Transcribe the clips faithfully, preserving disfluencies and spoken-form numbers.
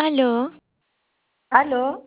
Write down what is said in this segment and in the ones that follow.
Aló, Aló,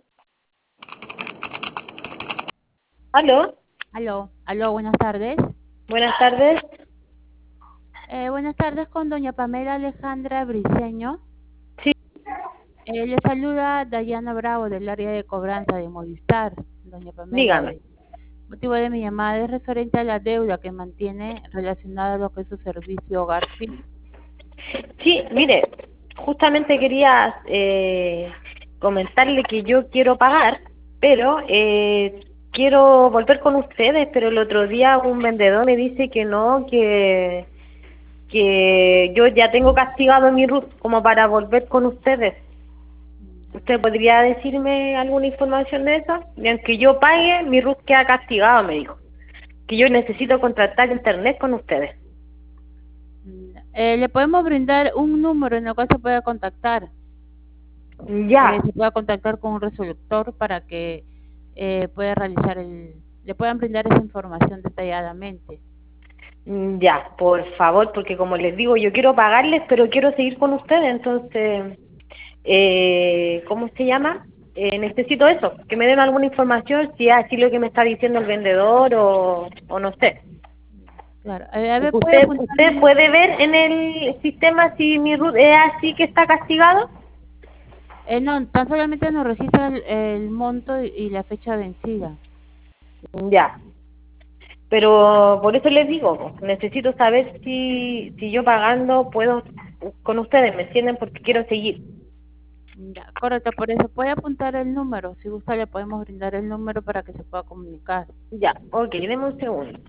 aló, Aló, aló, buenas tardes. buenas tardes. Eh, buenas tardes con doña Pamela Alejandra Briceño. Sí, Eh, le saluda Dayana Bravo del área de cobranza de Movistar. Doña Pamela, dígame. el motivo de mi llamada es referente a la deuda que mantiene relacionada a lo que es su servicio Hogar Fin. Sí, mire, justamente quería eh, comentarle que yo quiero pagar, pero eh, quiero volver con ustedes, pero el otro día un vendedor me dice que no, que, que yo ya tengo castigado mi RUT como para volver con ustedes. ¿Usted podría decirme alguna información de eso? Y aunque yo pague, mi RUT queda castigado, me dijo. Que yo necesito contratar internet con ustedes. Mm, eh, le podemos brindar un número en el cual se pueda contactar. Eh, Ya, se pueda contactar con un resolutor para que eh, pueda realizar el, le puedan brindar esa información detalladamente. mm, ya, por favor, porque como les digo, yo quiero pagarles, pero quiero seguir con ustedes, entonces, eh, ¿cómo se llama? Eh, necesito eso, que me den alguna información, si es así lo que me está diciendo el vendedor o, o no sé. Claro, eh, a ver, puede ¿Usted, apuntar usted mi... puede ver en el sistema si mi RUT es así que está castigado? Eh, no, tan solamente nos registra el, el monto y, y la fecha vencida. Ya, pero por eso les digo, po, necesito saber si, si yo pagando puedo con ustedes, ¿me entienden? Porque quiero seguir. Ya, correcto, por eso puede apuntar el número. Si gusta, le podemos brindar el número para que se pueda comunicar. Ya, ok, deme un segundo.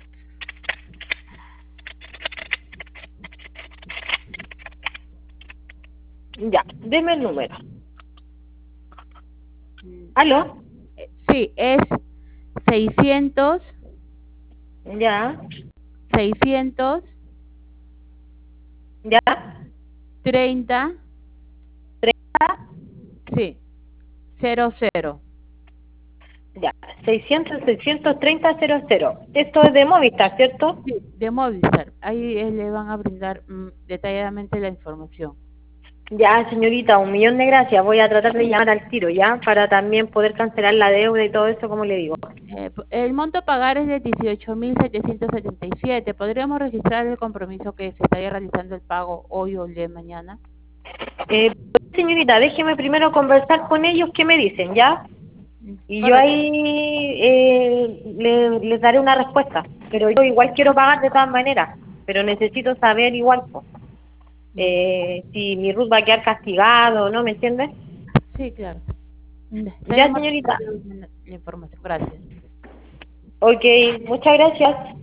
Ya, deme el número. Mm, ¿Aló? eh, Sí, es seiscientos, Ya, seiscientos ya, treinta, sí, cero cero. ya. seiscientos, seiscientos treinta, cero cero. Esto es de Movistar, ¿cierto? Sí, de Movistar. Ahí eh, le van a brindar mm, detalladamente la información. Ya, señorita, un millón de gracias. Voy a tratar de llamar al tiro, ¿ya? Para también poder cancelar la deuda y todo eso, como le digo. Eh, p- el monto a pagar es de dieciocho mil setecientos setenta y siete. ¿Podríamos registrar el compromiso que se estaría realizando el pago hoy o el de mañana? Eh, señorita, déjeme primero conversar con ellos, ¿qué me dicen, ya? Mm, Y yo Correcto. ahí eh, le- les daré una respuesta. Pero yo igual quiero pagar de todas maneras. Pero necesito saber igual, po, Mm, eh, si mi RUT va a quedar castigado, ¿no? ¿Me entiendes? Sí, claro. Mm, Ya, Estaríamos señorita. recibiendo la información. Gracias. Ok, muchas gracias.